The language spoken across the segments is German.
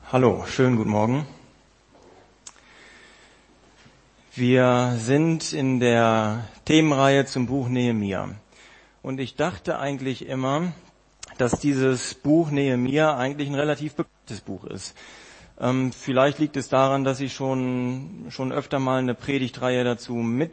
Hallo, schönen guten Morgen. Wir sind in der Themenreihe zum Buch Nehemia. Und ich dachte eigentlich immer, dass dieses Buch Nehemia eigentlich ein relativ bekanntes Buch ist. Vielleicht liegt es daran, dass ich schon öfter mal eine Predigtreihe dazu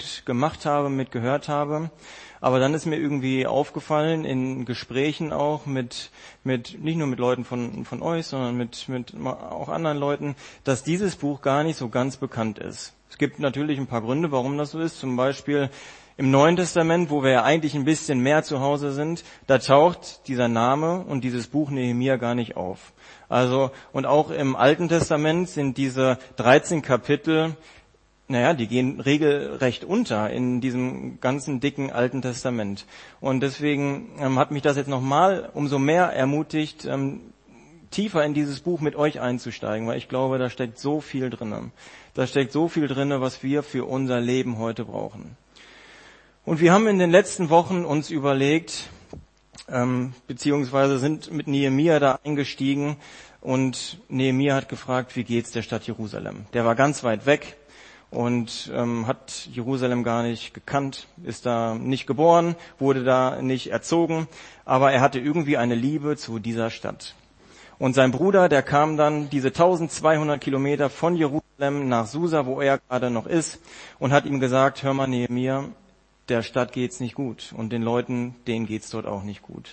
mitgehört habe. Aber dann ist mir irgendwie aufgefallen, in Gesprächen auch mit nicht nur mit Leuten von euch, sondern mit auch anderen Leuten, dass dieses Buch gar nicht so ganz bekannt ist. Es gibt natürlich ein paar Gründe, warum das so ist. Zum Beispiel im Neuen Testament, wo wir ja eigentlich ein bisschen mehr zu Hause sind, da taucht dieser Name und dieses Buch Nehemia gar nicht auf. Also, und auch im Alten Testament sind diese 13 Kapitel, die gehen regelrecht unter in diesem ganzen dicken Alten Testament. Und deswegen hat mich das jetzt nochmal umso mehr ermutigt, tiefer in dieses Buch mit euch einzusteigen, weil ich glaube, da steckt so viel drinne. Da steckt so viel drinne, was wir für unser Leben heute brauchen. Und wir haben in den letzten Wochen uns überlegt, beziehungsweise sind mit Nehemia da eingestiegen und Nehemia hat gefragt, wie geht's der Stadt Jerusalem? Der war ganz weit weg und hat Jerusalem gar nicht gekannt, ist da nicht geboren, wurde da nicht erzogen, aber er hatte irgendwie eine Liebe zu dieser Stadt. Und sein Bruder, der kam dann diese 1200 Kilometer von Jerusalem nach Susa, wo er gerade noch ist, und hat ihm gesagt, hör mal Nehemia, der Stadt geht's nicht gut und den Leuten, denen geht's dort auch nicht gut.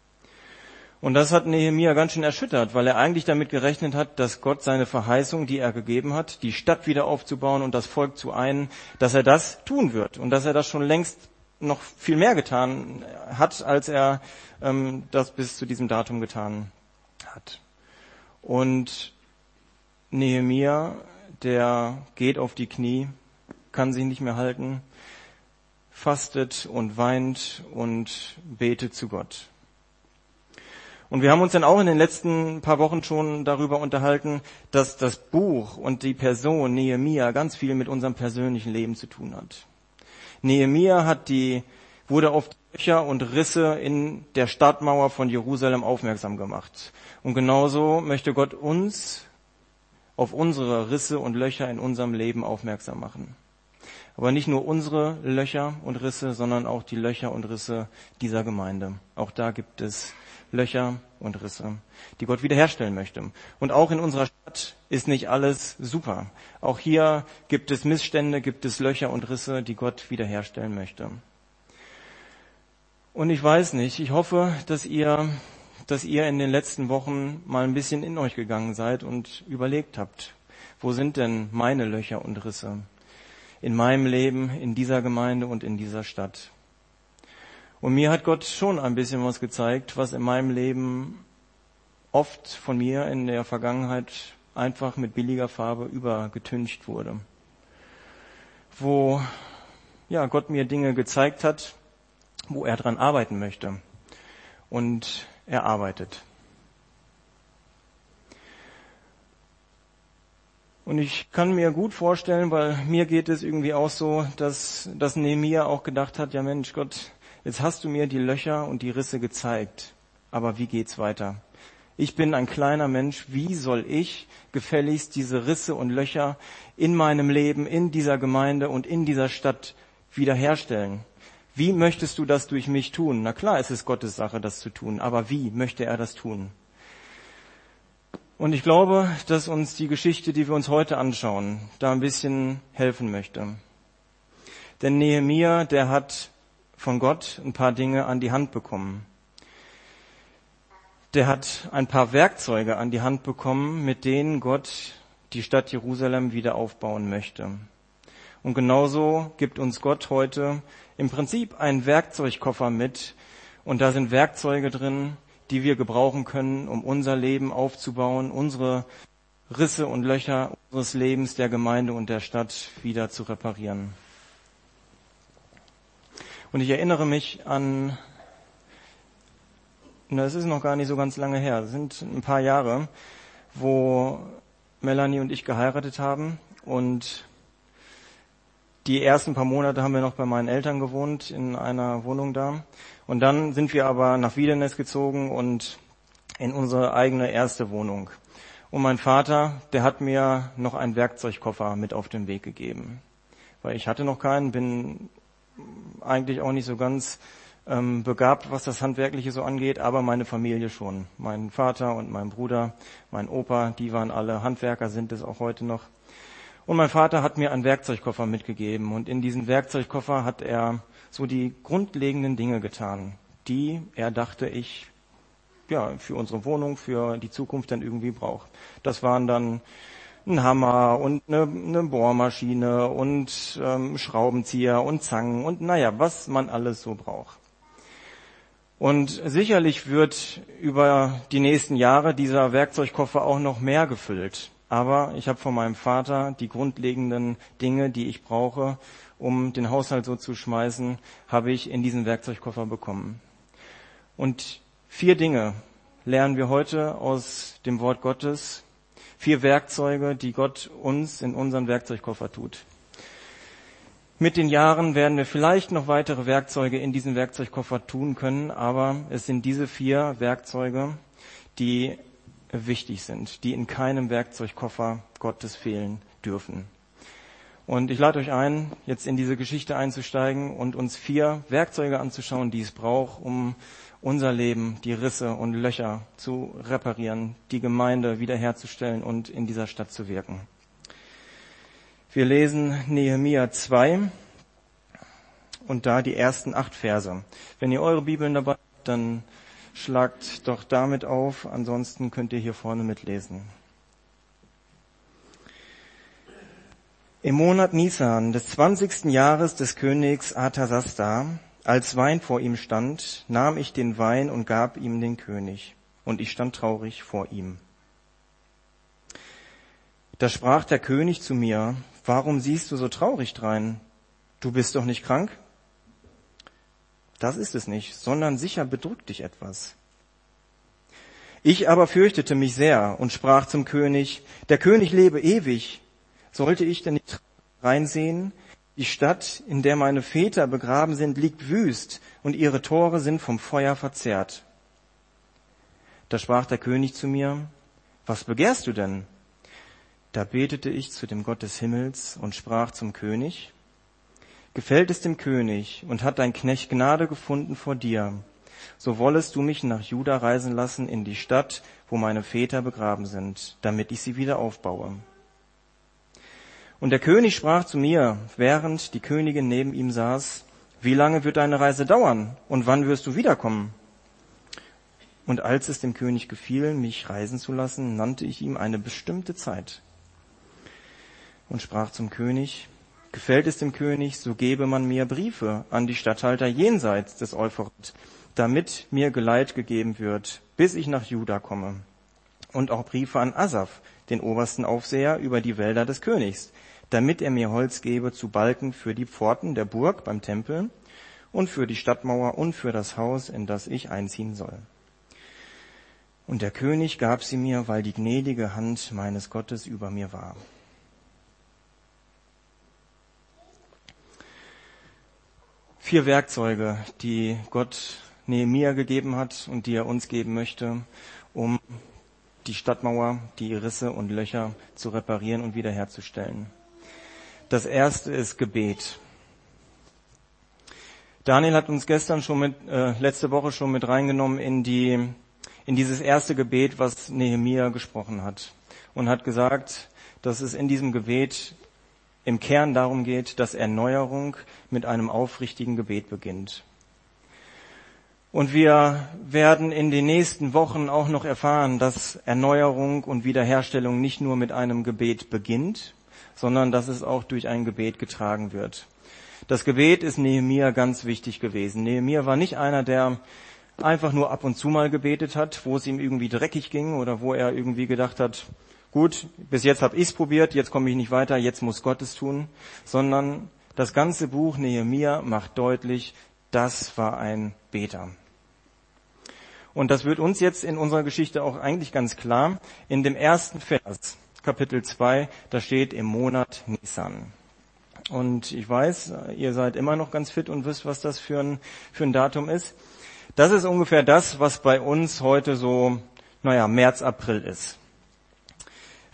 Und das hat Nehemia ganz schön erschüttert, weil er eigentlich damit gerechnet hat, dass Gott seine Verheißung, die er gegeben hat, die Stadt wieder aufzubauen und das Volk zu einen, dass er das tun wird und dass er das schon längst noch viel mehr getan hat, als er das bis zu diesem Datum getan hat. Und Nehemia, der geht auf die Knie, kann sich nicht mehr halten, fastet und weint und betet zu Gott. Und wir haben uns dann auch in den letzten paar Wochen schon darüber unterhalten, dass das Buch und die Person Nehemia ganz viel mit unserem persönlichen Leben zu tun hat. Nehemia wurde auf die Löcher und Risse in der Stadtmauer von Jerusalem aufmerksam gemacht. Und genauso möchte Gott uns auf unsere Risse und Löcher in unserem Leben aufmerksam machen. Aber nicht nur unsere Löcher und Risse, sondern auch die Löcher und Risse dieser Gemeinde. Auch da gibt es Löcher und Risse, die Gott wiederherstellen möchte. Und auch in unserer Stadt ist nicht alles super. Auch hier gibt es Missstände, gibt es Löcher und Risse, die Gott wiederherstellen möchte. Und ich weiß nicht, ich hoffe, dass ihr in den letzten Wochen mal ein bisschen in euch gegangen seid und überlegt habt, wo sind denn meine Löcher und Risse? In meinem Leben, in dieser Gemeinde und in dieser Stadt. Und mir hat Gott schon ein bisschen was gezeigt, was in meinem Leben oft von mir in der Vergangenheit einfach mit billiger Farbe übergetüncht wurde. Wo Gott mir Dinge gezeigt hat, wo er dran arbeiten möchte. Und er arbeitet. Und ich kann mir gut vorstellen, weil mir geht es irgendwie auch so, dass Nehemia auch gedacht hat, ja Mensch Gott, jetzt hast du mir die Löcher und die Risse gezeigt, aber wie geht's weiter? Ich bin ein kleiner Mensch, wie soll ich gefälligst diese Risse und Löcher in meinem Leben, in dieser Gemeinde und in dieser Stadt wiederherstellen? Wie möchtest du das durch mich tun? Na klar, es ist Gottes Sache, das zu tun, aber wie möchte er das tun? Und ich glaube, dass uns die Geschichte, die wir uns heute anschauen, da ein bisschen helfen möchte. Denn Nehemia, der hat von Gott ein paar Dinge an die Hand bekommen. Der hat ein paar Werkzeuge an die Hand bekommen, mit denen Gott die Stadt Jerusalem wieder aufbauen möchte. Und genauso gibt uns Gott heute im Prinzip einen Werkzeugkoffer mit. Und da sind Werkzeuge drin, die wir gebrauchen können, um unser Leben aufzubauen, unsere Risse und Löcher unseres Lebens, der Gemeinde und der Stadt wieder zu reparieren. Und ich erinnere mich an, es ist noch gar nicht so ganz lange her, es sind ein paar Jahre, wo Melanie und ich geheiratet haben und die ersten paar Monate haben wir noch bei meinen Eltern gewohnt, in einer Wohnung da. Und dann sind wir aber nach Wiedernest gezogen und in unsere eigene erste Wohnung. Und mein Vater, der hat mir noch einen Werkzeugkoffer mit auf den Weg gegeben. Weil ich hatte noch keinen, bin eigentlich auch nicht so ganz begabt, was das Handwerkliche so angeht, aber meine Familie schon. Mein Vater und mein Bruder, mein Opa, die waren alle Handwerker, sind es auch heute noch. Und mein Vater hat mir einen Werkzeugkoffer mitgegeben und in diesen Werkzeugkoffer hat er so die grundlegenden Dinge getan, die er dachte, ich für unsere Wohnung, für die Zukunft dann irgendwie brauche. Das waren dann ein Hammer und eine Bohrmaschine und Schraubenzieher und Zangen und was man alles so braucht. Und sicherlich wird über die nächsten Jahre dieser Werkzeugkoffer auch noch mehr gefüllt. Aber ich habe von meinem Vater die grundlegenden Dinge, die ich brauche, um den Haushalt so zu schmeißen, habe ich in diesen Werkzeugkoffer bekommen. Und 4 Dinge lernen wir heute aus dem Wort Gottes. 4 Werkzeuge, die Gott uns in unseren Werkzeugkoffer tut. Mit den Jahren werden wir vielleicht noch weitere Werkzeuge in diesen Werkzeugkoffer tun können, aber es sind diese 4 Werkzeuge, die wichtig sind, die in keinem Werkzeugkoffer Gottes fehlen dürfen. Und ich lade euch ein, jetzt in diese Geschichte einzusteigen und uns 4 Werkzeuge anzuschauen, die es braucht, um unser Leben, die Risse und Löcher zu reparieren, die Gemeinde wiederherzustellen und in dieser Stadt zu wirken. Wir lesen Nehemia 2 und da die ersten 8 Verse. Wenn ihr eure Bibeln dabei habt, dann schlagt doch damit auf, ansonsten könnt ihr hier vorne mitlesen. Im Monat Nisan des 20. Jahres des Königs Artasasta, als Wein vor ihm stand, nahm ich den Wein und gab ihm den König, und ich stand traurig vor ihm. Da sprach der König zu mir: Warum siehst du so traurig drein? Du bist doch nicht krank? Das ist es nicht, sondern sicher bedrückt dich etwas. Ich aber fürchtete mich sehr und sprach zum König: Der König lebe ewig. Sollte ich denn nicht reinsehen? Die Stadt, in der meine Väter begraben sind, liegt wüst und ihre Tore sind vom Feuer verzehrt. Da sprach der König zu mir: Was begehrst du denn? Da betete ich zu dem Gott des Himmels und sprach zum König: Gefällt es dem König und hat dein Knecht Gnade gefunden vor dir, so wollest du mich nach Juda reisen lassen in die Stadt, wo meine Väter begraben sind, damit ich sie wieder aufbaue. Und der König sprach zu mir, während die Königin neben ihm saß: Wie lange wird deine Reise dauern und wann wirst du wiederkommen? Und als es dem König gefiel, mich reisen zu lassen, nannte ich ihm eine bestimmte Zeit und sprach zum König: Gefällt es dem König, so gebe man mir Briefe an die Statthalter jenseits des Euphrat, damit mir Geleit gegeben wird, bis ich nach Juda komme. Und auch Briefe an Asaf, den obersten Aufseher über die Wälder des Königs, damit er mir Holz gebe zu Balken für die Pforten der Burg beim Tempel und für die Stadtmauer und für das Haus, in das ich einziehen soll. Und der König gab sie mir, weil die gnädige Hand meines Gottes über mir war. Vier Werkzeuge, die Gott Nehemia gegeben hat und die er uns geben möchte, um die Stadtmauer, die Risse und Löcher zu reparieren und wiederherzustellen. Das erste ist Gebet. Daniel hat uns letzte Woche schon mit reingenommen in dieses erste Gebet, was Nehemia gesprochen hat. Und hat gesagt, dass es in diesem Gebet im Kern darum geht, dass Erneuerung mit einem aufrichtigen Gebet beginnt. Und wir werden in den nächsten Wochen auch noch erfahren, dass Erneuerung und Wiederherstellung nicht nur mit einem Gebet beginnt, sondern dass es auch durch ein Gebet getragen wird. Das Gebet ist Nehemia ganz wichtig gewesen. Nehemia war nicht einer, der einfach nur ab und zu mal gebetet hat, wo es ihm irgendwie dreckig ging oder wo er irgendwie gedacht hat, gut, bis jetzt habe ich es probiert, jetzt komme ich nicht weiter, jetzt muss Gott es tun, sondern das ganze Buch Nehemia macht deutlich, das war ein Beter. Und das wird uns jetzt in unserer Geschichte auch eigentlich ganz klar. In dem ersten Vers, Kapitel 2, da steht im Monat Nisan. Und ich weiß, ihr seid immer noch ganz fit und wisst, was das für ein Datum ist. Das ist ungefähr das, was bei uns heute so, März, April ist.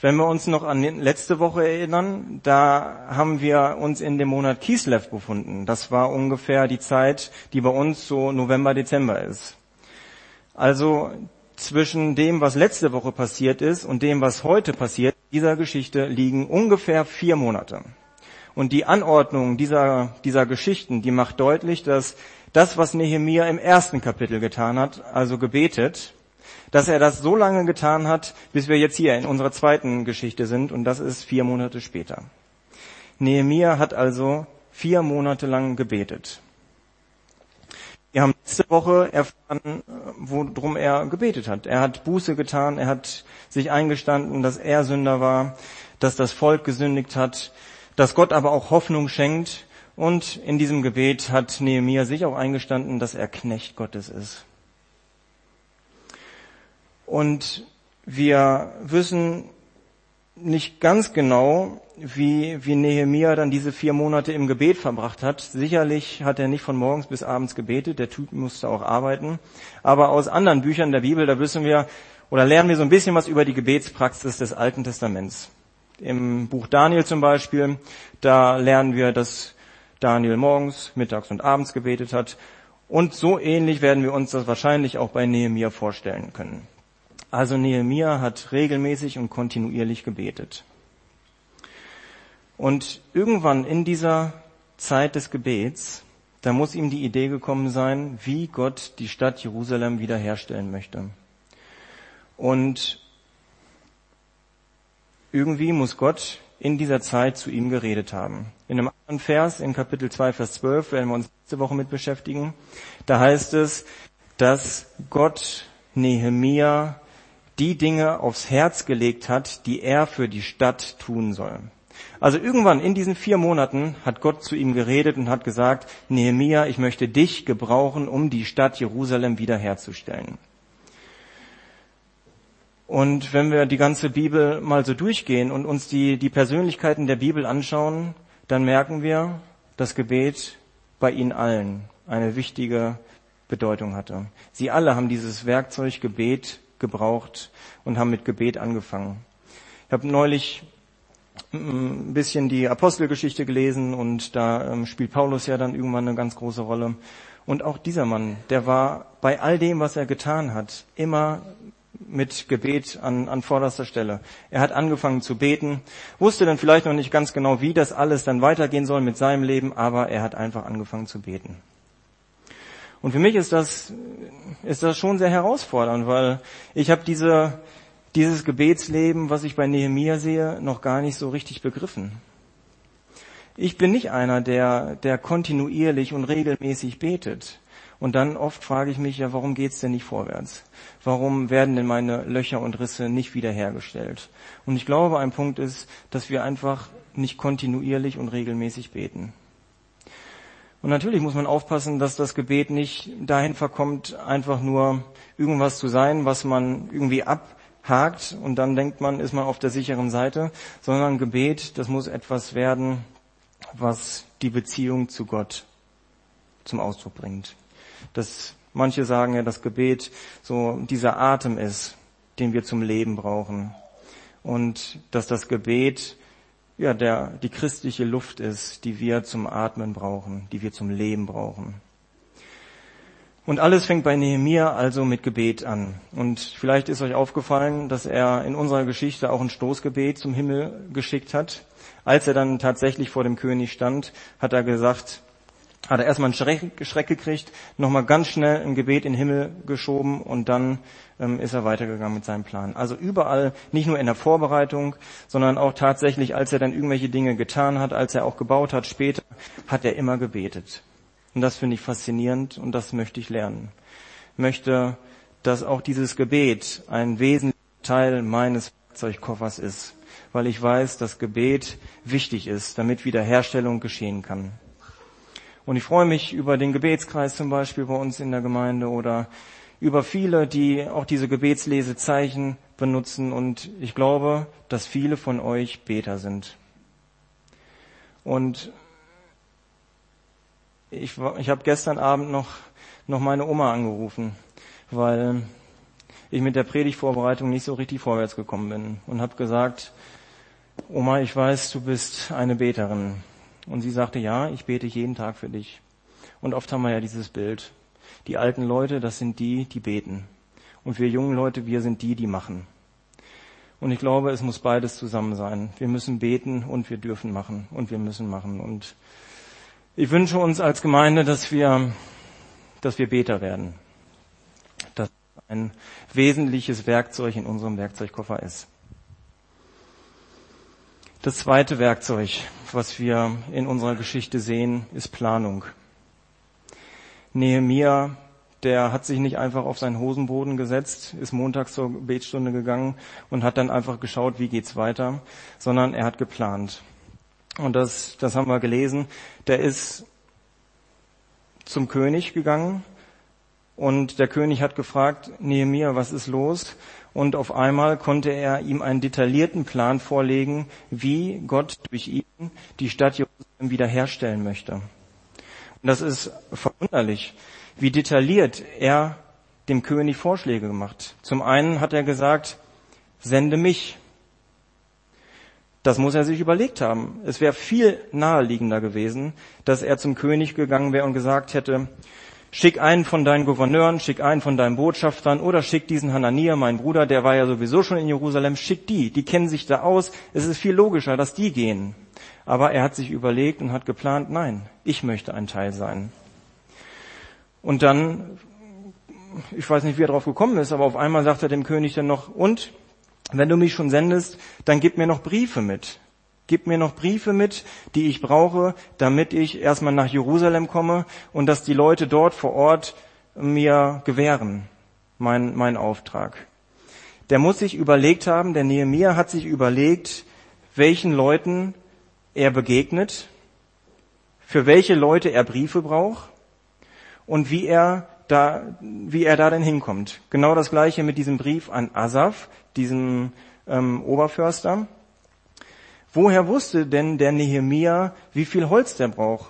Wenn wir uns noch an letzte Woche erinnern, da haben wir uns in dem Monat Kislev befunden. Das war ungefähr die Zeit, die bei uns so November, Dezember ist. Also zwischen dem, was letzte Woche passiert ist und dem, was heute passiert, in dieser Geschichte liegen ungefähr 4 Monate. Und die Anordnung dieser Geschichten, die macht deutlich, dass das, was Nehemia im 1. Kapitel getan hat, also gebetet, dass er das so lange getan hat, bis wir jetzt hier in unserer 2. Geschichte sind, und das ist 4 Monate später. Nehemia hat also 4 Monate lang gebetet. Wir haben letzte Woche erfahren, worum er gebetet hat. Er hat Buße getan, er hat sich eingestanden, dass er Sünder war, dass das Volk gesündigt hat, dass Gott aber auch Hoffnung schenkt, und in diesem Gebet hat Nehemia sich auch eingestanden, dass er Knecht Gottes ist. Und wir wissen nicht ganz genau, wie Nehemia dann diese 4 Monate im Gebet verbracht hat. Sicherlich hat er nicht von morgens bis abends gebetet, der Typ musste auch arbeiten. Aber aus anderen Büchern der Bibel, da wissen wir oder lernen wir so ein bisschen was über die Gebetspraxis des Alten Testaments. Im Buch Daniel zum Beispiel, da lernen wir, dass Daniel morgens, mittags und abends gebetet hat. Und so ähnlich werden wir uns das wahrscheinlich auch bei Nehemia vorstellen können. Also Nehemia hat regelmäßig und kontinuierlich gebetet. Und irgendwann in dieser Zeit des Gebets, da muss ihm die Idee gekommen sein, wie Gott die Stadt Jerusalem wiederherstellen möchte. Und irgendwie muss Gott in dieser Zeit zu ihm geredet haben. In einem anderen Vers, in Kapitel 2, Vers 12, werden wir uns nächste Woche mit beschäftigen. Da heißt es, dass Gott Nehemia die Dinge aufs Herz gelegt hat, die er für die Stadt tun soll. Also irgendwann in diesen 4 Monaten hat Gott zu ihm geredet und hat gesagt, Nehemia, ich möchte dich gebrauchen, um die Stadt Jerusalem wiederherzustellen. Und wenn wir die ganze Bibel mal so durchgehen und uns die Persönlichkeiten der Bibel anschauen, dann merken wir, dass Gebet bei ihnen allen eine wichtige Bedeutung hatte. Sie alle haben dieses Werkzeug Gebet gebraucht und haben mit Gebet angefangen. Ich habe neulich ein bisschen die Apostelgeschichte gelesen und da spielt Paulus ja dann irgendwann eine ganz große Rolle. Und auch dieser Mann, der war bei all dem, was er getan hat, immer mit Gebet an vorderster Stelle. Er hat angefangen zu beten, wusste dann vielleicht noch nicht ganz genau, wie das alles dann weitergehen soll mit seinem Leben, aber er hat einfach angefangen zu beten. Und für mich ist das schon sehr herausfordernd, weil ich habe dieses Gebetsleben, was ich bei Nehemia sehe, noch gar nicht so richtig begriffen. Ich bin nicht einer, der kontinuierlich und regelmäßig betet. Und dann oft frage ich mich, ja, warum geht's denn nicht vorwärts? Warum werden denn meine Löcher und Risse nicht wiederhergestellt? Und ich glaube, ein Punkt ist, dass wir einfach nicht kontinuierlich und regelmäßig beten. Und natürlich muss man aufpassen, dass das Gebet nicht dahin verkommt, einfach nur irgendwas zu sein, was man irgendwie abhakt und dann denkt man, ist man auf der sicheren Seite, sondern Gebet, das muss etwas werden, was die Beziehung zu Gott zum Ausdruck bringt. Manche sagen ja, dass Gebet so dieser Atem ist, den wir zum Leben brauchen. Und dass das Gebet ja die christliche Luft ist, die wir zum Atmen brauchen, die wir zum Leben brauchen. Und alles fängt bei Nehemia also mit Gebet an. Und vielleicht ist euch aufgefallen, dass er in unserer Geschichte auch ein Stoßgebet zum Himmel geschickt hat. Als er dann tatsächlich vor dem König stand, hat er erstmal einen Schreck gekriegt, nochmal ganz schnell ein Gebet in den Himmel geschoben und dann ist er weitergegangen mit seinem Plan. Also überall, nicht nur in der Vorbereitung, sondern auch tatsächlich, als er dann irgendwelche Dinge getan hat, als er auch gebaut hat später, hat er immer gebetet. Und das finde ich faszinierend und das möchte ich lernen. Ich möchte, dass auch dieses Gebet ein wesentlicher Teil meines Werkzeugkoffers ist, weil ich weiß, dass Gebet wichtig ist, damit Wiederherstellung geschehen kann. Und ich freue mich über den Gebetskreis zum Beispiel bei uns in der Gemeinde oder über viele, die auch diese Gebetslesezeichen benutzen. Und ich glaube, dass viele von euch Beter sind. Und ich habe gestern Abend noch meine Oma angerufen, weil ich mit der Predigtvorbereitung nicht so richtig vorwärts gekommen bin und habe gesagt, Oma, ich weiß, du bist eine Beterin. Und sie sagte, ja, ich bete jeden Tag für dich. Und oft haben wir ja dieses Bild. Die alten Leute, das sind die, die beten. Und wir jungen Leute, wir sind die, die machen. Und ich glaube, es muss beides zusammen sein. Wir müssen beten und wir dürfen machen und wir müssen machen. Und ich wünsche uns als Gemeinde, dass wir Beter werden. Dass ein wesentliches Werkzeug in unserem Werkzeugkoffer ist. Das zweite Werkzeug, was wir in unserer Geschichte sehen, ist Planung. Nehemia, der hat sich nicht einfach auf seinen Hosenboden gesetzt, ist montags zur Betsstunde gegangen und hat dann einfach geschaut, wie geht's weiter, sondern er hat geplant. Und das haben wir gelesen. Der ist zum König gegangen und der König hat gefragt, Nehemia, was ist los? Und auf einmal konnte er ihm einen detaillierten Plan vorlegen, wie Gott durch ihn die Stadt Jerusalem wiederherstellen möchte. Und das ist verwunderlich, wie detailliert er dem König Vorschläge gemacht. Zum einen hat er gesagt, sende mich. Das muss er sich überlegt haben. Es wäre viel naheliegender gewesen, dass er zum König gegangen wäre und gesagt hätte, schick einen von deinen Gouverneuren, schick einen von deinen Botschaftern oder schick diesen Hanania, mein Bruder, der war ja sowieso schon in Jerusalem, schick die kennen sich da aus. Es ist viel logischer, dass die gehen. Aber er hat sich überlegt und hat geplant, nein, ich möchte ein Teil sein. Und dann, ich weiß nicht, wie er drauf gekommen ist, aber auf einmal sagt er dem König dann noch, und, wenn du mich schon sendest, dann gib mir noch Briefe mit. Gib mir noch Briefe mit, die ich brauche, damit ich erstmal nach Jerusalem komme und dass die Leute dort vor Ort mir gewähren, mein Auftrag. Der muss sich überlegt haben, der Nehemia hat sich überlegt, welchen Leuten er begegnet, für welche Leute er Briefe braucht und wie er da denn hinkommt. Genau das Gleiche mit diesem Brief an Asaf, diesem Oberförster. Woher wusste denn der Nehemia, wie viel Holz der braucht?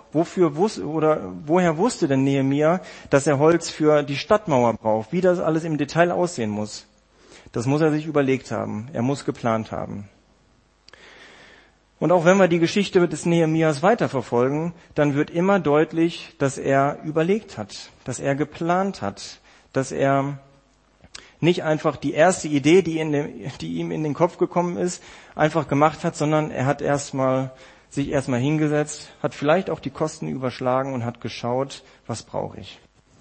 Woher wusste denn Nehemia, dass er Holz für die Stadtmauer braucht? Wie das alles im Detail aussehen muss? Das muss er sich überlegt haben. Er muss geplant haben. Und auch wenn wir die Geschichte des Nehemias weiterverfolgen, dann wird immer deutlich, dass er überlegt hat, dass er geplant hat, dass er nicht einfach die erste Idee, die ihm in den Kopf gekommen ist, einfach gemacht hat, sondern er hat sich erstmal hingesetzt, hat vielleicht auch die Kosten überschlagen und hat geschaut, was brauche ich.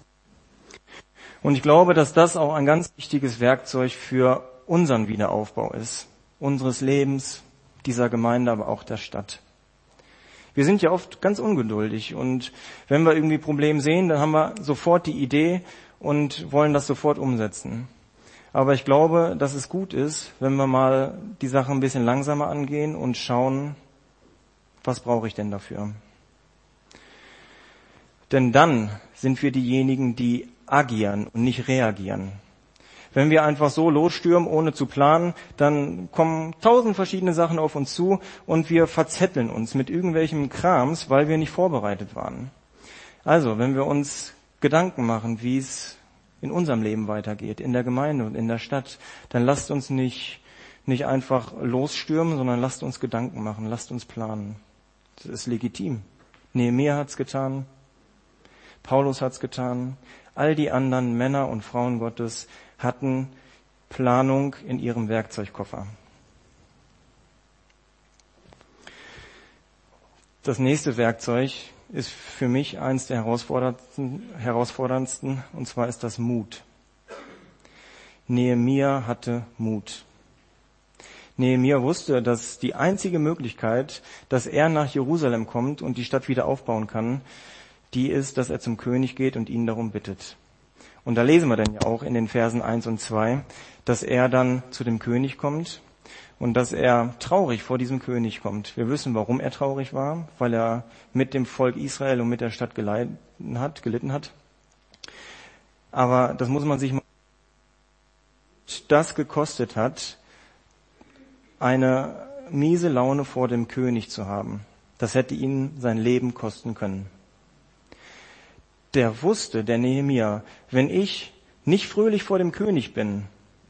Und ich glaube, dass das auch ein ganz wichtiges Werkzeug für unseren Wiederaufbau ist, unseres Lebens, dieser Gemeinde, aber auch der Stadt. Wir sind ja oft ganz ungeduldig und wenn wir irgendwie Probleme sehen, dann haben wir sofort die Idee und wollen das sofort umsetzen. Aber ich glaube, dass es gut ist, wenn wir mal die Sache ein bisschen langsamer angehen und schauen, was brauche ich denn dafür? Denn dann sind wir diejenigen, die agieren und nicht reagieren. Wenn wir einfach so losstürmen, ohne zu planen, dann kommen 1000 verschiedene Sachen auf uns zu und wir verzetteln uns mit irgendwelchem Krams, weil wir nicht vorbereitet waren. Also, wenn wir uns Gedanken machen, wie es in unserem Leben weitergeht, in der Gemeinde und in der Stadt, dann lasst uns nicht einfach losstürmen, sondern lasst uns Gedanken machen, lasst uns planen. Das ist legitim. Nehemia hat's getan, Paulus hat's getan, all die anderen Männer und Frauen Gottes hatten Planung in ihrem Werkzeugkoffer. Das nächste Werkzeug ist für mich eins der herausforderndsten, und zwar ist das Mut. Nehemia hatte Mut. Nehemia wusste, dass die einzige Möglichkeit, dass er nach Jerusalem kommt und die Stadt wieder aufbauen kann, die ist, dass er zum König geht und ihn darum bittet. Und da lesen wir dann ja auch in den Versen 1 und 2, dass er dann zu dem König kommt und dass er traurig vor diesem König kommt. Wir wissen, warum er traurig war, weil er mit dem Volk Israel und mit der Stadt gelitten hat. Aber das muss man sich mal, das gekostet hat, eine miese Laune vor dem König zu haben. Das hätte ihn sein Leben kosten können. Der wusste, der Nehemia, wenn ich nicht fröhlich vor dem König bin,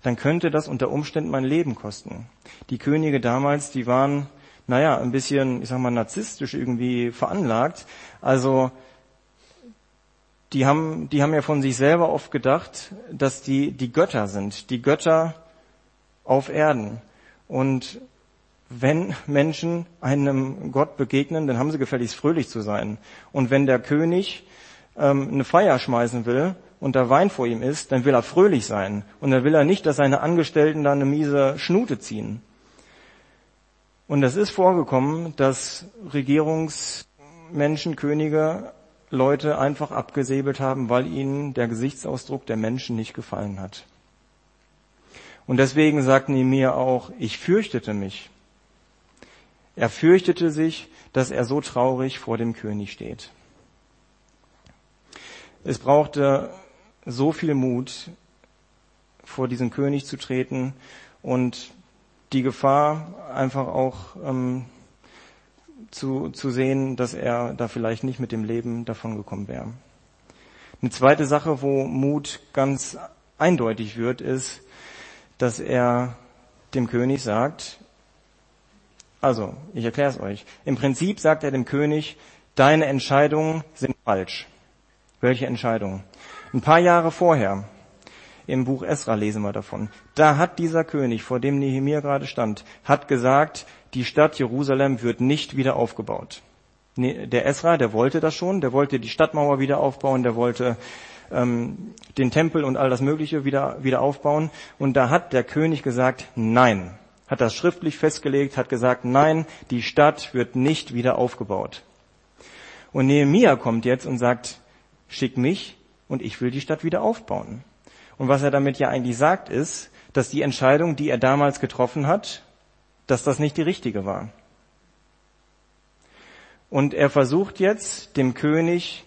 dann könnte das unter Umständen mein Leben kosten. Die Könige damals, die waren, ein bisschen, narzisstisch irgendwie veranlagt. Also, die haben ja von sich selber oft gedacht, dass die Götter sind, die Götter auf Erden. Und wenn Menschen einem Gott begegnen, dann haben sie gefälligst fröhlich zu sein. Und wenn der König eine Feier schmeißen will und da Wein vor ihm ist, dann will er fröhlich sein. Und dann will er nicht, dass seine Angestellten da eine miese Schnute ziehen. Und es ist vorgekommen, dass Regierungsmenschen, Könige, Leute einfach abgesäbelt haben, weil ihnen der Gesichtsausdruck der Menschen nicht gefallen hat. Und deswegen sagt Nehemia auch, ich fürchtete mich. Er fürchtete sich, dass er so traurig vor dem König steht. Es brauchte so viel Mut, vor diesen König zu treten und die Gefahr einfach auch zu sehen, dass er da vielleicht nicht mit dem Leben davongekommen wäre. Eine zweite Sache, wo Mut ganz eindeutig wird, ist, dass er dem König sagt, also, ich erkläre es euch. Im Prinzip sagt er dem König, deine Entscheidungen sind falsch. Welche Entscheidungen? Ein paar Jahre vorher, im Buch Esra lesen wir davon, da hat dieser König, vor dem Nehemia gerade stand, hat gesagt, die Stadt Jerusalem wird nicht wieder aufgebaut. Der Esra, der wollte das schon, der wollte die Stadtmauer wieder aufbauen, der wollte den Tempel und all das Mögliche wieder aufbauen. Und da hat der König gesagt, nein. Hat das schriftlich festgelegt, hat gesagt, nein, die Stadt wird nicht wieder aufgebaut. Und Nehemia kommt jetzt und sagt, schick mich und ich will die Stadt wieder aufbauen. Und was er damit ja eigentlich sagt, ist, dass die Entscheidung, die er damals getroffen hat, dass das nicht die richtige war. Und er versucht jetzt, dem König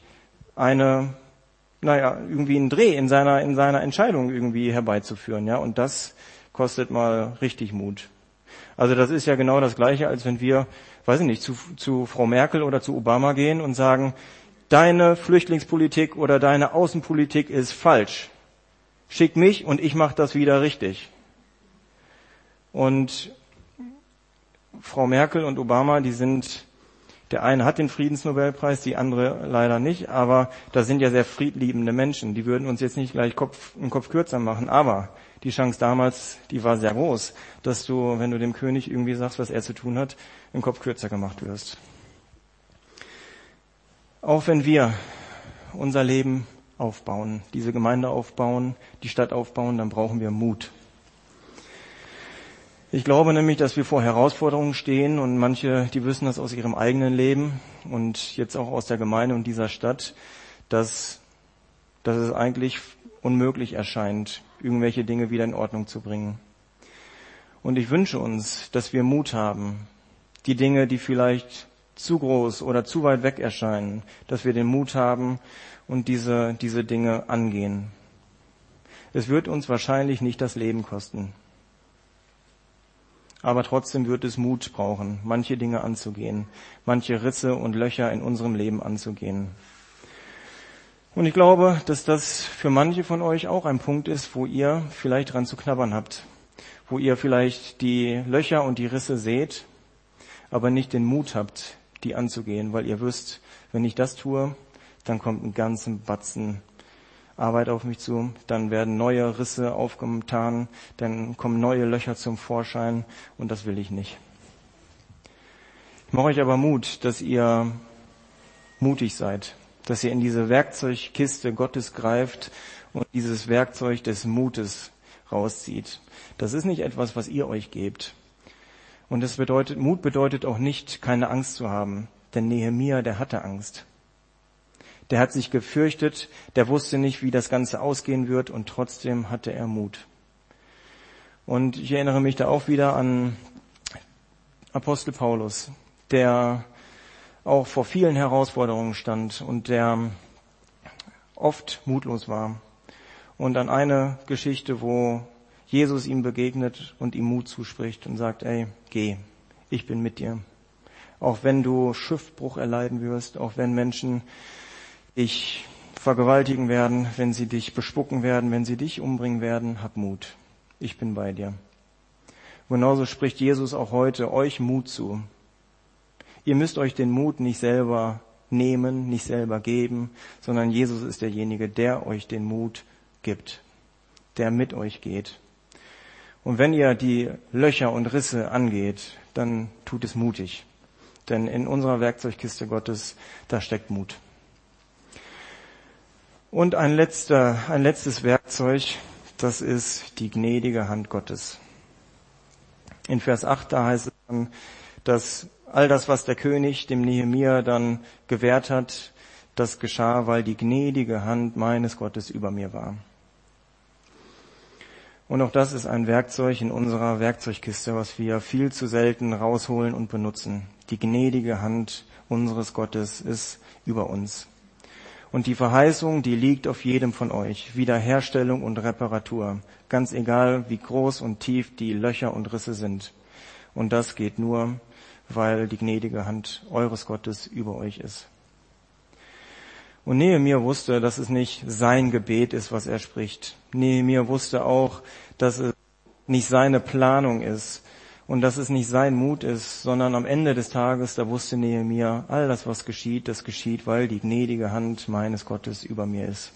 irgendwie einen Dreh in seiner Entscheidung irgendwie herbeizuführen, ja. Und das kostet mal richtig Mut. Also das ist ja genau das Gleiche, als wenn wir, zu Frau Merkel oder zu Obama gehen und sagen, deine Flüchtlingspolitik oder deine Außenpolitik ist falsch. Schick mich und ich mache das wieder richtig. Und Frau Merkel und Obama, der eine hat den Friedensnobelpreis, die andere leider nicht, aber das sind ja sehr friedliebende Menschen. Die würden uns jetzt nicht gleich einen Kopf kürzer machen, aber die Chance damals, die war sehr groß, dass du, wenn du dem König irgendwie sagst, was er zu tun hat, einen Kopf kürzer gemacht wirst. Auch wenn wir unser Leben aufbauen, diese Gemeinde aufbauen, die Stadt aufbauen, dann brauchen wir Mut. Ich glaube nämlich, dass wir vor Herausforderungen stehen und manche, die wissen das aus ihrem eigenen Leben und jetzt auch aus der Gemeinde und dieser Stadt, dass es eigentlich unmöglich erscheint, irgendwelche Dinge wieder in Ordnung zu bringen. Und ich wünsche uns, dass wir Mut haben, die Dinge, die vielleicht zu groß oder zu weit weg erscheinen, dass wir den Mut haben und diese Dinge angehen. Es wird uns wahrscheinlich nicht das Leben kosten. Aber trotzdem wird es Mut brauchen, manche Dinge anzugehen, manche Risse und Löcher in unserem Leben anzugehen. Und ich glaube, dass das für manche von euch auch ein Punkt ist, wo ihr vielleicht dran zu knabbern habt, wo ihr vielleicht die Löcher und die Risse seht, aber nicht den Mut habt, die anzugehen, weil ihr wisst, wenn ich das tue, dann kommt ein ganzen Batzen Arbeit auf mich zu, dann werden neue Risse aufgetan, dann kommen neue Löcher zum Vorschein und das will ich nicht. Ich mache euch aber Mut, dass ihr mutig seid, dass ihr in diese Werkzeugkiste Gottes greift und dieses Werkzeug des Mutes rauszieht. Das ist nicht etwas, was ihr euch gebt. Und Mut bedeutet auch nicht, keine Angst zu haben, denn Nehemia, der hatte Angst. Der hat sich gefürchtet, der wusste nicht, wie das Ganze ausgehen wird und trotzdem hatte er Mut. Und ich erinnere mich da auch wieder an Apostel Paulus, der auch vor vielen Herausforderungen stand und der oft mutlos war. Und an eine Geschichte, wo Jesus ihm begegnet und ihm Mut zuspricht und sagt, ey, geh, ich bin mit dir. Auch wenn du Schiffbruch erleiden wirst, auch wenn Menschen dich vergewaltigen werden, wenn sie dich bespucken werden, wenn sie dich umbringen werden, hab Mut. ich bin bei dir. Genauso spricht Jesus auch heute euch Mut zu. Ihr müsst euch den Mut nicht selber nehmen, nicht selber geben, sondern Jesus ist derjenige, der euch den Mut gibt, der mit euch geht. Und wenn ihr die Löcher und Risse angeht, dann tut es mutig. Denn in unserer Werkzeugkiste Gottes, da steckt Mut. Und ein letztes Werkzeug, das ist die gnädige Hand Gottes. In Vers 8, da heißt es dann, dass all das, was der König dem Nehemia dann gewährt hat, das geschah, weil die gnädige Hand meines Gottes über mir war. Und auch das ist ein Werkzeug in unserer Werkzeugkiste, was wir viel zu selten rausholen und benutzen. Die gnädige Hand unseres Gottes ist über uns. Und die Verheißung, die liegt auf jedem von euch. Wiederherstellung und Reparatur. Ganz egal, wie groß und tief die Löcher und Risse sind. Und das geht nur, weil die gnädige Hand eures Gottes über euch ist. Und Nehemia wusste, dass es nicht sein Gebet ist, was er spricht. Nehemia wusste auch, dass es nicht seine Planung ist und dass es nicht sein Mut ist, sondern am Ende des Tages, da wusste Nehemia, all das, was geschieht, das geschieht, weil die gnädige Hand meines Gottes über mir ist.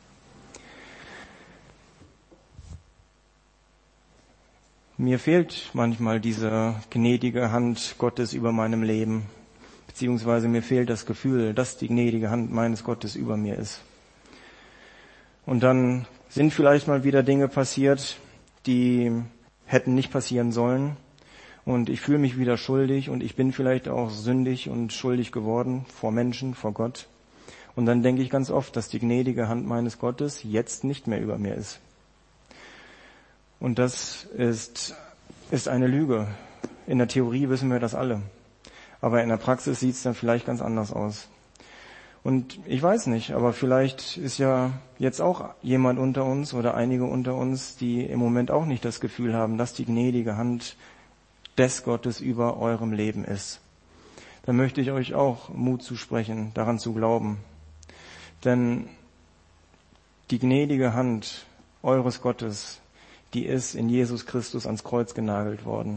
Mir fehlt manchmal diese gnädige Hand Gottes über meinem Leben. Beziehungsweise mir fehlt das Gefühl, dass die gnädige Hand meines Gottes über mir ist. Und dann sind vielleicht mal wieder Dinge passiert, die hätten nicht passieren sollen. Und ich fühle mich wieder schuldig und ich bin vielleicht auch sündig und schuldig geworden vor Menschen, vor Gott. Und dann denke ich ganz oft, dass die gnädige Hand meines Gottes jetzt nicht mehr über mir ist. Und das ist eine Lüge. In der Theorie wissen wir das alle. Aber in der Praxis sieht es dann vielleicht ganz anders aus. Und ich weiß nicht, aber vielleicht ist ja jetzt auch jemand unter uns oder einige unter uns, die im Moment auch nicht das Gefühl haben, dass die gnädige Hand des Gottes über eurem Leben ist. Dann möchte ich euch auch Mut zusprechen, daran zu glauben. Denn die gnädige Hand eures Gottes, die ist in Jesus Christus ans Kreuz genagelt worden.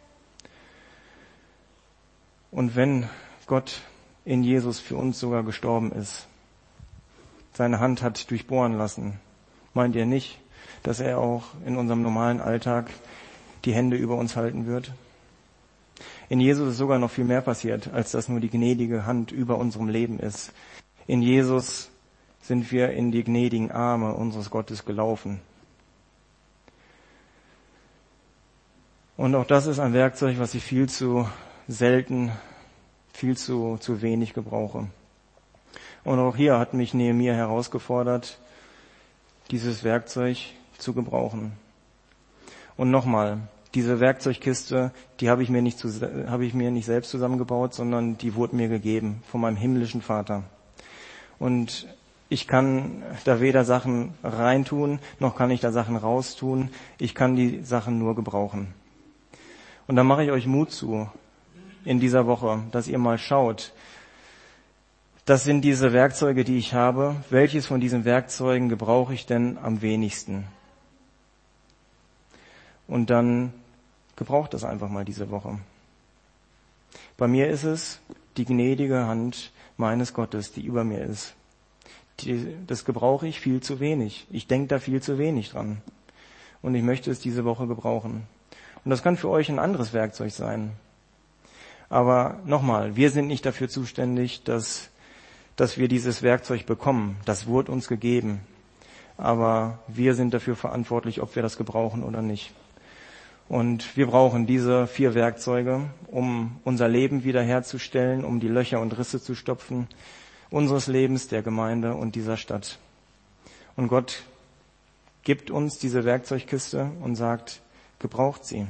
Und wenn Gott in Jesus für uns sogar gestorben ist, seine Hand hat durchbohren lassen, meint ihr nicht, dass er auch in unserem normalen Alltag die Hände über uns halten wird? In Jesus ist sogar noch viel mehr passiert, als dass nur die gnädige Hand über unserem Leben ist. In Jesus sind wir in die gnädigen Arme unseres Gottes gelaufen. Und auch das ist ein Werkzeug, was ich viel zu selten, viel zu wenig gebrauche. Und auch hier hat mich Nehemia herausgefordert, dieses Werkzeug zu gebrauchen. Und nochmal, diese Werkzeugkiste, die habe ich mir nicht selbst zusammengebaut, sondern die wurde mir gegeben von meinem himmlischen Vater. Und ich kann da weder Sachen reintun, noch kann ich da Sachen raustun. Ich kann die Sachen nur gebrauchen. Und da mache ich euch Mut zu in dieser Woche, dass ihr mal schaut, das sind diese Werkzeuge, die ich habe. Welches von diesen Werkzeugen gebrauche ich denn am wenigsten? Und dann gebraucht das einfach mal diese Woche. Bei mir ist es die gnädige Hand meines Gottes, die über mir ist. Das gebrauche ich viel zu wenig. Ich denke da viel zu wenig dran. Und ich möchte es diese Woche gebrauchen. Und das kann für euch ein anderes Werkzeug sein. Aber nochmal, wir sind nicht dafür zuständig, dass wir dieses Werkzeug bekommen. Das wurde uns gegeben. Aber wir sind dafür verantwortlich, ob wir das gebrauchen oder nicht. Und wir brauchen diese 4 Werkzeuge, um unser Leben wiederherzustellen, um die Löcher und Risse zu stopfen, unseres Lebens, der Gemeinde und dieser Stadt. Und Gott gibt uns diese Werkzeugkiste und sagt, gebraucht sie.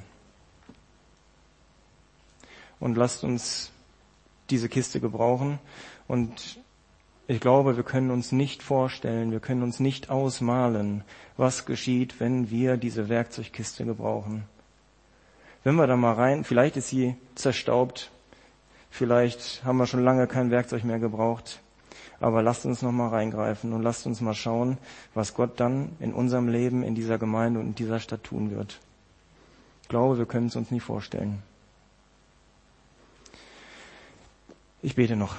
Und lasst uns diese Kiste gebrauchen. Und ich glaube, wir können uns nicht vorstellen, wir können uns nicht ausmalen, was geschieht, wenn wir diese Werkzeugkiste gebrauchen. Wenn wir da mal rein, vielleicht ist sie zerstaubt, vielleicht haben wir schon lange kein Werkzeug mehr gebraucht. Aber lasst uns noch mal reingreifen und lasst uns mal schauen, was Gott dann in unserem Leben, in dieser Gemeinde und in dieser Stadt tun wird. Ich glaube, wir können es uns nicht vorstellen. Ich bete noch.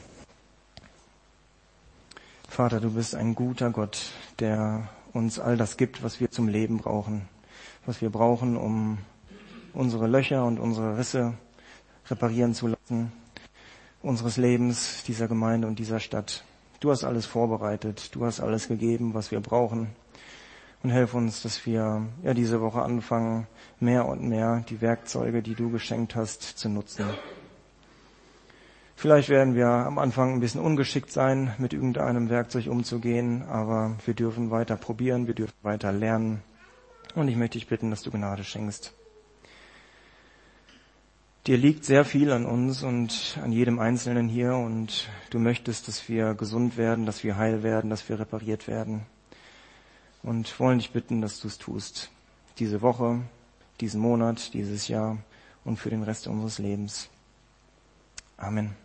Vater, du bist ein guter Gott, der uns all das gibt, was wir zum Leben brauchen. Was wir brauchen, um unsere Löcher und unsere Risse reparieren zu lassen, unseres Lebens, dieser Gemeinde und dieser Stadt. Du hast alles vorbereitet, du hast alles gegeben, was wir brauchen. Und helf uns, dass wir diese Woche anfangen, mehr und mehr die Werkzeuge, die du geschenkt hast, zu nutzen. Vielleicht werden wir am Anfang ein bisschen ungeschickt sein, mit irgendeinem Werkzeug umzugehen, aber wir dürfen weiter probieren, wir dürfen weiter lernen. Und ich möchte dich bitten, dass du Gnade schenkst. Dir liegt sehr viel an uns und an jedem Einzelnen hier und du möchtest, dass wir gesund werden, dass wir heil werden, dass wir repariert werden. Und wollen dich bitten, dass du es tust. Diese Woche, diesen Monat, dieses Jahr und für den Rest unseres Lebens. Amen.